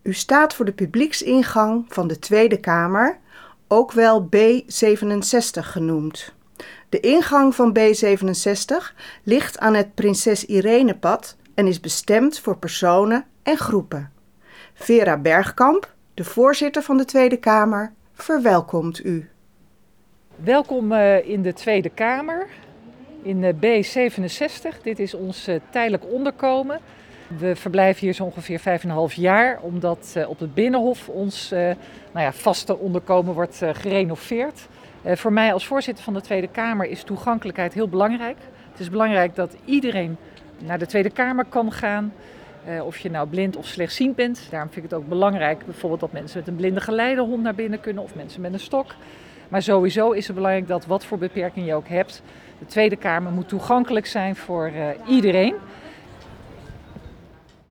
U staat voor de publieksingang van de Tweede Kamer, ook wel B67 genoemd. De ingang van B67 ligt aan het Prinses Irenepad en is bestemd voor personen en groepen. Vera Bergkamp, de voorzitter van de Tweede Kamer, verwelkomt u. Welkom in de Tweede Kamer, in B67. Dit is ons tijdelijk onderkomen. We verblijven hier zo ongeveer 5,5 jaar, omdat op het Binnenhof ons vaste onderkomen wordt gerenoveerd. Voor mij als voorzitter van de Tweede Kamer is toegankelijkheid heel belangrijk. Het is belangrijk dat iedereen naar de Tweede Kamer kan gaan. Of je nou blind of slechtziend bent. Daarom vind ik het ook belangrijk bijvoorbeeld dat mensen met een blinde geleidehond naar binnen kunnen of mensen met een stok. Maar sowieso is het belangrijk dat wat voor beperking je ook hebt, de Tweede Kamer moet toegankelijk zijn voor iedereen.